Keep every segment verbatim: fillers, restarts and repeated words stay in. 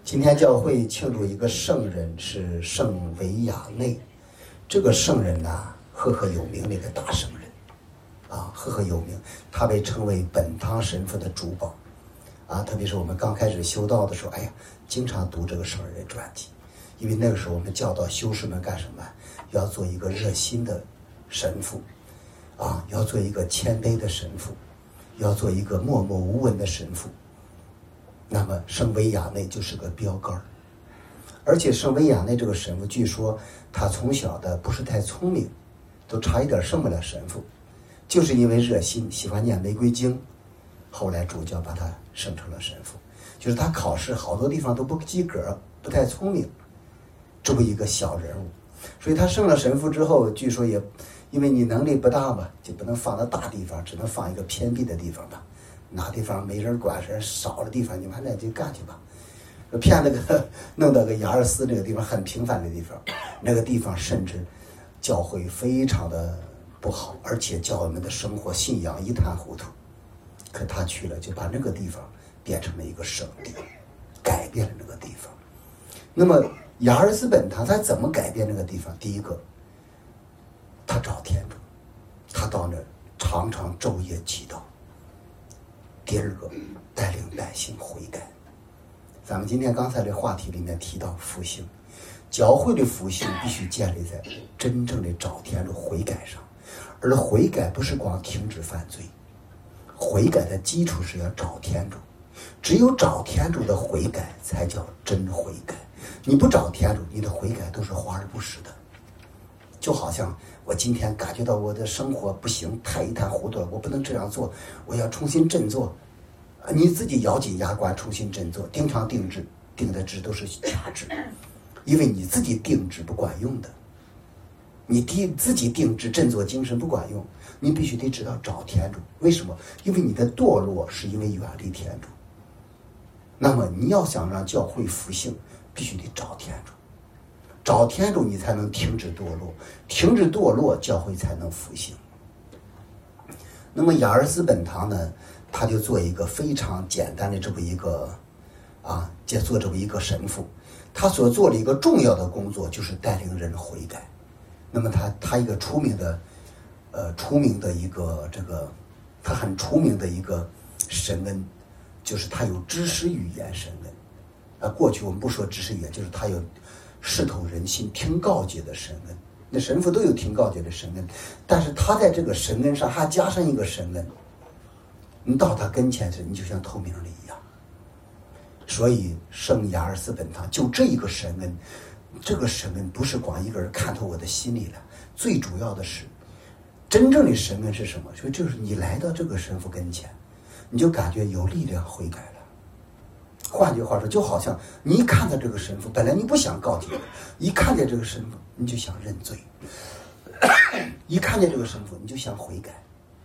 今天教会庆祝一个圣人，是圣维亚内。这个圣人呢、啊，赫赫有名的一个大圣人，啊，赫赫有名。他被称为本堂神父的主保，啊，特别是我们刚开始修道的时候，哎呀，经常读这个圣人传记，因为那个时候我们教导修士们干什么？要做一个热心的神父，啊，要做一个谦卑的神父，要做一个默默无闻的神父。那么圣维亚内就是个标杆，而且圣维亚内这个神父，据说他从小的不是太聪明，都差一点升不了神父，就是因为热心，喜欢念玫瑰经，后来主教把他升成了神父。就是他考试好多地方都不及格，不太聪明，这么一个小人物，所以他升了神父之后，据说也因为你能力不大嘛，就不能放到大地方，只能放一个偏僻的地方吧。哪地方没人管，人少的地方，你们那就干去吧。骗那个弄到个雅尔斯这个地方很平凡的地方，那个地方甚至教会非常的不好，而且教友们的生活信仰一塌糊涂。可他去了，就把那个地方变成了一个圣地，改变了那个地方。那么雅尔斯本堂他怎么改变那个地方？第一个，他找天主，他到那儿常常昼夜祈祷。第二个，带领百姓悔改。咱们今天刚才这话题里面提到复兴，教会的复兴必须建立在真正的找天主悔改上，而悔改不是光停止犯罪，悔改的基础是要找天主，只有找天主的悔改才叫真悔改。你不找天主，你的悔改都是华而不实的。就好像我今天感觉到我的生活不行，太一塌糊涂了，我不能这样做，我要重新振作。你自己咬紧牙关重新振作，定常定制，定的制都是假制，因为你自己定制不管用的，你定自己定制振作精神不管用，你必须得知道找天主。为什么？因为你的堕落是因为远离天主。那么你要想让教会复兴，必须得找天主，找天主你才能停止堕落，停止堕落教会才能复兴。那么雅尔斯本堂呢，他就做一个非常简单的这么一个啊，就做这么一个神父，他所做的一个重要的工作就是带领人悔改。那么他他一个出名的呃出名的一个这个他很出名的一个神恩，就是他有知识语言神恩。啊，过去我们不说知识语言，就是他有视透人心听告诫的神恩。那神父都有听告诫的神恩，但是他在这个神恩上还加上一个神恩，你到他跟前时，你就像透明的一样。所以圣雅尔斯本堂就这一个神恩，这个神恩不是光一个人看透我的心里了，最主要的是真正的神恩是什么？所以就是你来到这个神父跟前，你就感觉有力量悔改了。换句话说，就好像你一看到这个神父，本来你不想告诫，一看见这个神父你就想认罪，一看见这个神父你就想悔改。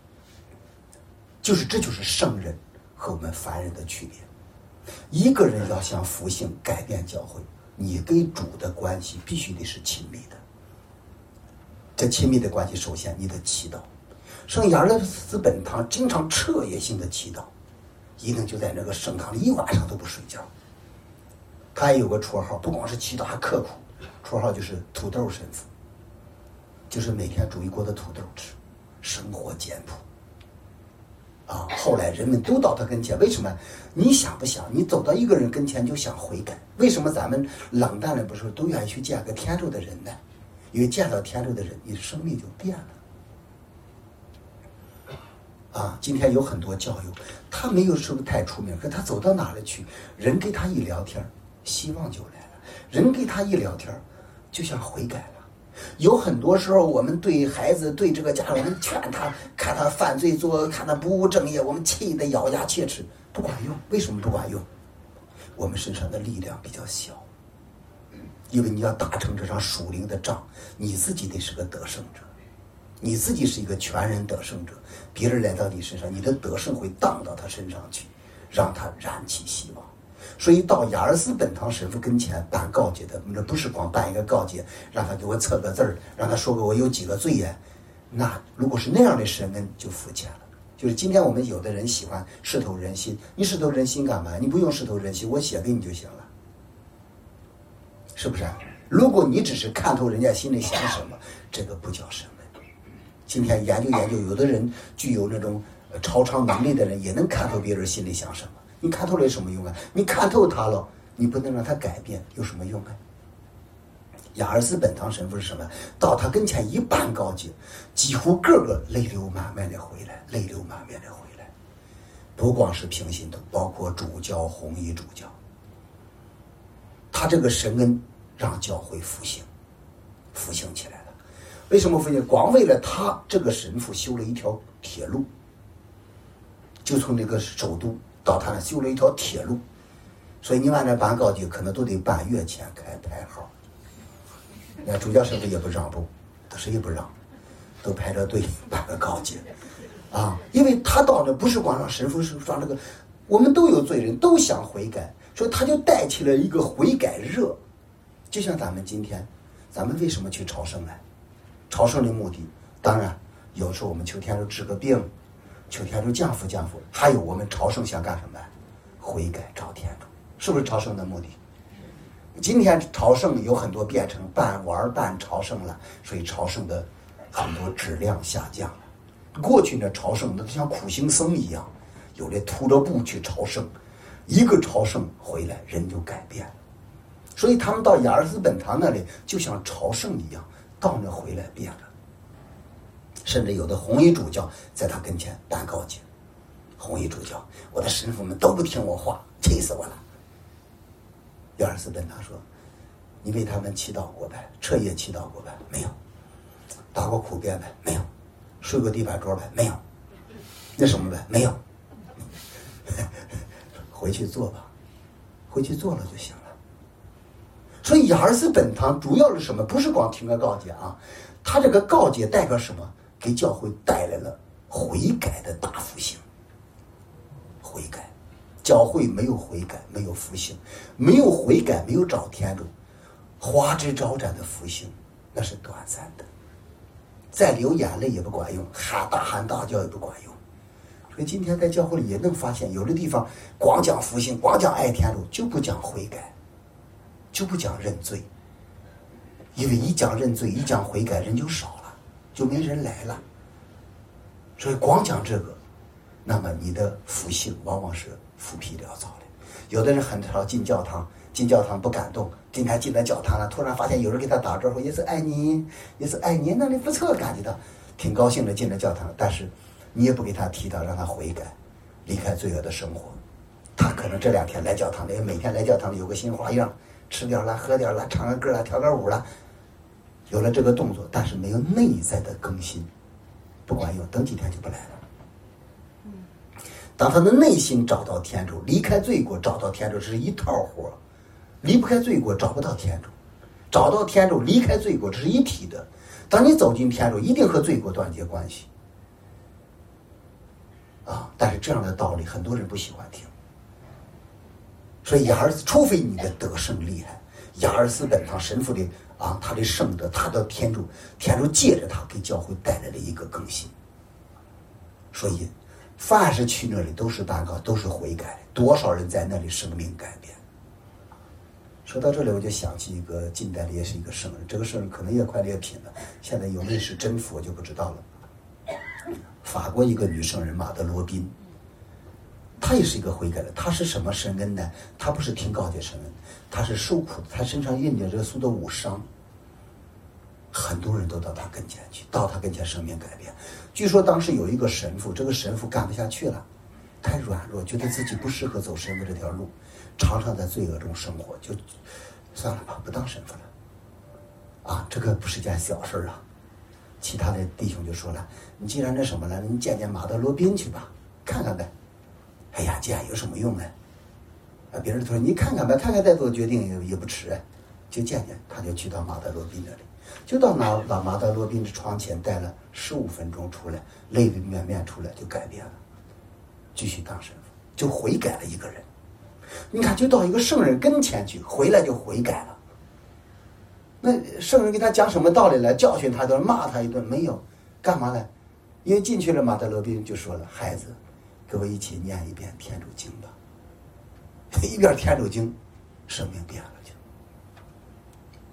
就是这就是圣人和我们凡人的区别。一个人要想复兴改变教会，你跟主的关系必须得是亲密的。这亲密的关系，首先你的祈祷。圣雅尔斯本堂经常彻夜性的祈祷，一定就在那个圣堂里一晚上都不睡觉。他也有个绰号，不光是祈祷还刻苦，绰号就是土豆神父，就是每天煮一锅的土豆吃，生活简朴。啊，后来人们都到他跟前，为什么？你想不想？你走到一个人跟前就想悔改？为什么咱们冷淡了不是都愿意去见个天主的人呢？因为见到天主的人，你的生命就变了。啊，今天有很多教友，他没有什么太出名，可他走到哪里去，人跟他一聊天，希望就来了；人跟他一聊天，就想悔改了。有很多时候，我们对孩子、对这个家人，我们劝他，看他犯罪做，看他不务正业，我们气得咬牙切齿，不管用。为什么不管用？我们身上的力量比较小，因为你要打成这场属灵的仗，你自己得是个得胜者，你自己是一个全人得胜者。别人来到你身上，你的得胜会荡到他身上去，让他燃起希望。所以到雅尔斯本堂神父跟前办告诫的，那不是光办一个告诫，让他给我测个字儿，让他说个我有几个罪呀。那如果是那样的神恩，就肤浅了。就是今天我们有的人喜欢视透人心，你视透人心干嘛？你不用视透人心，我写给你就行了。 是不是？如果你只是看透人家心里想什么，这个不叫审问。今天研究研究，有的人具有那种超常能力的人，也能看透别人心里想什么。你看透了有什么用啊？你看透他了，你不能让他改变，有什么用啊？雅尔斯本堂神父是什么？到他跟前一半告诫，几乎个个泪流满面的回来，泪流满面的回来。不光是平信徒，包括主教、红衣主教，他这个神恩让教会复兴，复兴起来了。为什么复兴？光为了他这个神父修了一条铁路，就从那个首都到他那修了一条铁路，所以你往那办告诫，可能都得半月前开排号。那主教神父也不让步，他谁也不让，都排着队办个告诫啊！因为他到那不是光让神父是让这个，我们都有罪人，都想悔改，所以他就带起了一个悔改热。就像咱们今天，咱们为什么去朝圣呢？朝圣的目的，当然有时候我们求天主治个病，求天主降福降福，还有我们朝圣想干什么？悔改找天主，是不是朝圣的目的？今天朝圣有很多变成半玩半朝圣了，所以朝圣的很多质量下降了。过去呢，朝圣那就像苦行僧一样，有的秃着布去朝圣，一个朝圣回来人就改变了。所以他们到雅尔斯本堂那里就像朝圣一样，到那回来变了。甚至有的红衣主教在他跟前办告诫，红衣主教，我的神父们都不听我话，气死我了。雅尔斯本堂说，你为他们祈祷过呗？彻夜祈祷过呗？没有。打过苦鞭呗？没有。睡过地板桌呗？没有。那什么呗？没有。回去做吧，回去做了就行了。所以雅尔斯本堂主要是什么？不是光听个告诫啊，他这个告诫代表什么？给教会带来了悔改的大复兴。悔改，教会没有悔改，没有复兴，没有悔改，没有找天主，花枝招展的复兴那是短暂的，再流眼泪也不管用，喊大喊大叫也不管用。所以今天在教会里也能发现，有的地方光讲复兴，光讲爱天主，就不讲悔改，就不讲认罪。因为一讲认罪，一讲悔改，人就少了，就没人来了。所以光讲这个，那么你的复兴往往是浮皮潦草的。有的人很少进教堂，进教堂不感动，今天进了教堂了，突然发现有人给他打招呼，也是爱你，也是爱你，那里不错，感觉到挺高兴的进了教堂，但是你也不给他提到让他悔改，离开罪恶的生活。他可能这两天来教堂里，每天来教堂里有个新花样，吃点了，喝点了，唱个歌了，跳个舞了，有了这个动作，但是没有内在的更新，不管用，等几天就不来了。当他的内心找到天主，离开罪过找到天主是一套活，离不开罪过找不到天主，找到天主离开罪过这是一体的。当你走进天主，一定和罪过断绝关系啊！但是这样的道理很多人不喜欢听，所以雅尔斯，除非你的得胜厉害，雅尔斯本堂神父的啊，他的圣德，他的天主，天主借着他给教会带来了一个更新。所以凡是去那里都是办告，都是悔改，多少人在那里生命改变。说到这里，我就想起一个近代的也是一个圣人，这个圣人可能也快劣品了，现在有没有是真佛就不知道了。法国一个女圣人马德罗宾，她也是一个悔改的。她是什么神恩呢？她不是听告诫神恩，她是受苦的，她身上印着耶稣的五伤。很多人都到他跟前去，到他跟前生命改变。据说当时有一个神父，这个神父干不下去了，太软弱，觉得自己不适合走神父这条路，常常在罪恶中生活，就算了吧，不当神父了。啊，这个不是件小事啊。其他的弟兄就说了，你既然那什么了，你见见马德罗宾去吧，看看呗。哎呀，见有什么用呢？啊，别人说你看看呗，看看再做决定也也不迟，就见见。他就去到马德罗宾那里。就到那到马德罗宾的床前待了十五分钟，出来泪流满面出来就改变了，继续当神父，就悔改了一个人。你看，就到一个圣人跟前去，回来就悔改了。那圣人给他讲什么道理来？教训他一顿，骂他一顿，没有，干嘛呢？因为进去了，马德罗宾就说了：“孩子，跟我一起念一遍天主经吧。”一遍天主经，生命变了就。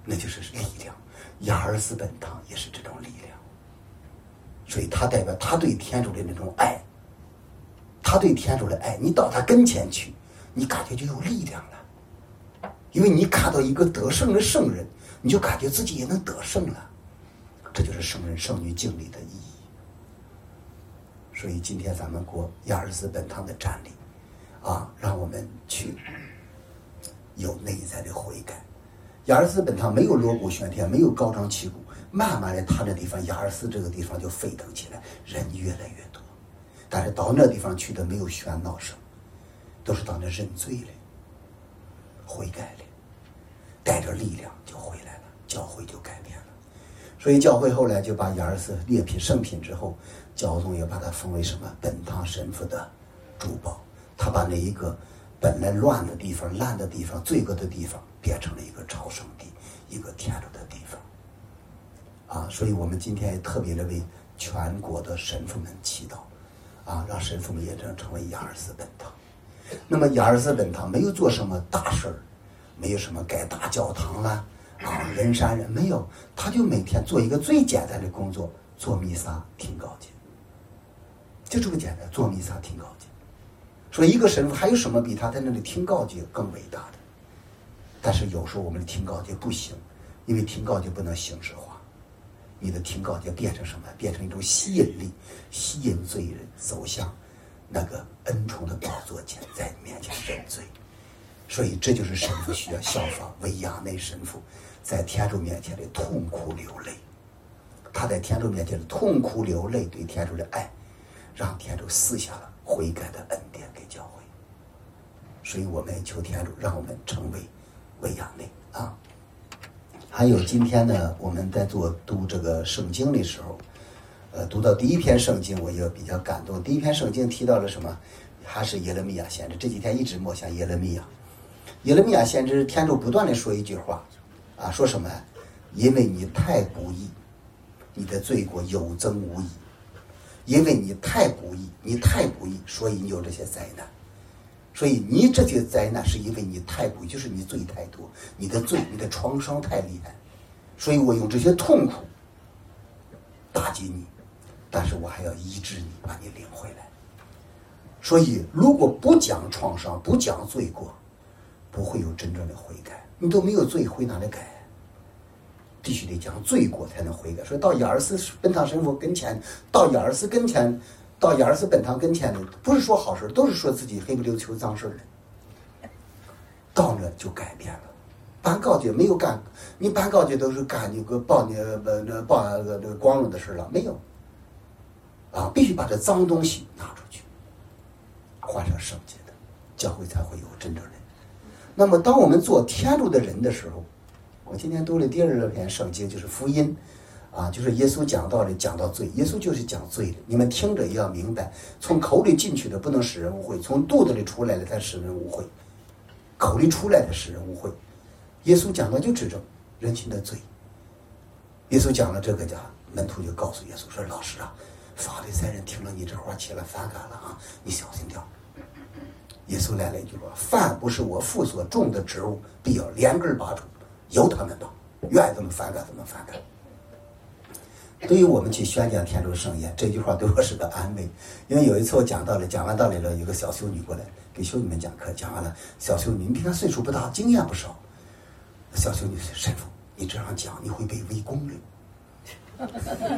那就是力量。雅尔斯本堂也是这种力量，所以他代表他对天主的那种爱，他对天主的爱，你到他跟前去，你感觉就有力量了，因为你看到一个得胜的圣人，你就感觉自己也能得胜了，这就是圣人圣女敬礼的意义。所以今天咱们过雅尔斯本堂的站立啊，让我们去有内在的悔改。雅尔斯本堂没有锣鼓喧天，没有高张旗鼓，慢慢的他那地方雅尔斯这个地方就沸腾起来，人越来越多。但是到那地方去的没有喧闹声，都是到那认罪了，悔改了，带着力量就回来了，教会就改变了。所以教会后来就把雅尔斯列品圣品之后，教宗也把它封为什么本堂神父的主保。他把那一个本来乱的地方、烂的地方、罪恶的地方，变成了一个朝圣地，一个天主的地方啊！所以我们今天也特别的为全国的神父们祈祷啊，让神父们也能成为雅尔斯本堂。那么雅尔斯本堂没有做什么大事儿，没有什么盖大教堂啦啊，人山人没有，他就每天做一个最简单的工作，做弥撒听告诫，就这么简单，做弥撒听告诫。说一个神父还有什么比他在那里听告诫更伟大的？但是有时候我们的听告诫不行，因为听告诫不能形式化，你的听告诫变成什么？变成一种吸引力，吸引罪人走向那个恩宠的宝座前，在面前认罪。所以这就是神父需要效仿维亚内神父在天主面前的痛哭流泪。他在天主面前的痛哭流泪，对天主的爱，让天主赐下了悔改的恩典给教会。所以我们求天主让我们成为维亚内啊。还有今天呢，我们在做读这个圣经的时候，呃，读到第一篇圣经，我也比较感动。第一篇圣经提到了什么？还是耶勒米亚先知。这几天一直默想耶勒米亚。耶勒米亚先知，天主不断的说一句话，啊，说什么？因为你太不义，你的罪过有增无益。因为你太不义，你太不义，所以你有这些灾难。所以你这些灾难是因为你太不义，就是你罪太多，你的罪，你的创伤太厉害。所以我用这些痛苦打击你，但是我还要医治你，把你领回来。所以如果不讲创伤，不讲罪过，不会有真正的悔改。你都没有罪，会哪里改？必须得讲罪过才能悔改。所以到雅尔斯本堂神父跟前，到雅尔斯跟前，到雅尔斯本堂跟前的，不是说好事，都是说自己黑不溜秋脏事的。到那就改变了。办告诫没有干，你办告诫都是干你个报你呃报那个光荣的事了，没有。啊，必须把这脏东西拿出去，换上圣洁的，教会才会有真正人。那么当我们做天主的人的时候，我今天读了第二篇圣经，就是福音啊，就是耶稣讲道理，讲到罪，耶稣就是讲罪的。你们听着也要明白，从口里进去的不能使人污秽，从肚子里出来的才使人污秽，口里出来的使人污秽。耶稣讲的就指正人群的罪。耶稣讲了这个，家门徒就告诉耶稣说：“老师啊，法利赛人听了你这话起来反感了啊，你小心点。”耶稣来了一句话：“凡不是我父所种的植物，必要连根拔除。由他们吧，愿意怎么反感怎么反感。”对于我们去宣讲天主圣言，这句话对我是个安慰。因为有一次我讲道理，讲完道理了，有个小修女过来给修女们讲课，讲完了，小修女，你看岁数不大，经验不少。小修女说：“神父，你这样讲，你会被围攻的。”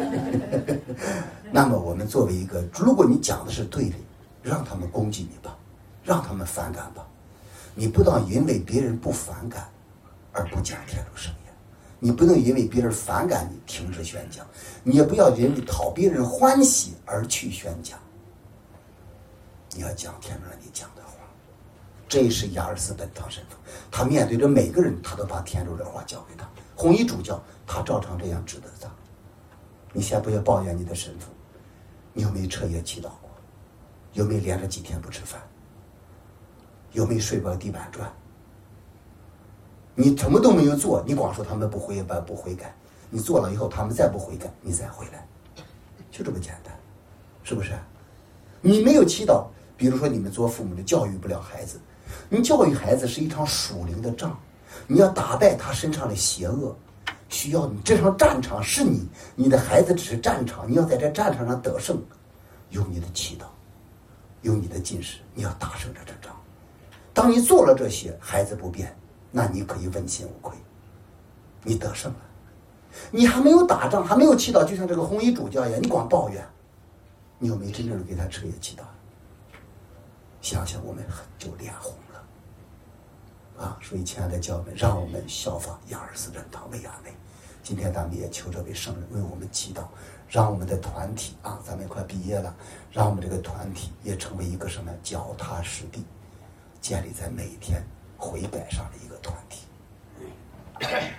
那么我们作为一个，如果你讲的是对的，让他们攻击你吧，让他们反感吧。你不当因为别人不反感而不讲天主圣言，你不能因为别人反感你停止宣讲，你也不要因为讨别人欢喜而去宣讲。你要讲天主让你讲的话。这是雅尔斯本堂神父，他面对着每个人，他都把天主的话教给他。红衣主教，他照常这样指责他。你先不要抱怨你的神父，你有没有彻夜祈祷过？有没有连着几天不吃饭？有没有睡过地板砖？你什么都没有做，你光说他们不悔改不悔改，你做了以后他们再不悔改，你再回来，就这么简单，是不是？你没有祈祷，比如说你们做父母的教育不了孩子，你教育孩子是一场属灵的仗， 你要打败他身上的邪恶，需要你这场战场是你，你的孩子只是战场，你要在这战场上得胜，有你的祈祷，有你的进食，你要打胜这场仗。当你做了这些，孩子不变，那你可以问心无愧，你得胜了。你还没有打仗，还没有祈祷，就像这个红衣主教一样，你光抱怨，你有没有真正的给他彻夜祈祷？想想我们就脸红了啊！所以亲爱的教友们，让我们效法亚尔斯人堂维亚内。今天咱们也求这位圣人为我们祈祷，让我们的团体啊，咱们快毕业了，让我们这个团体也成为一个什么脚踏实地，建立在每天悔改上的一个团体。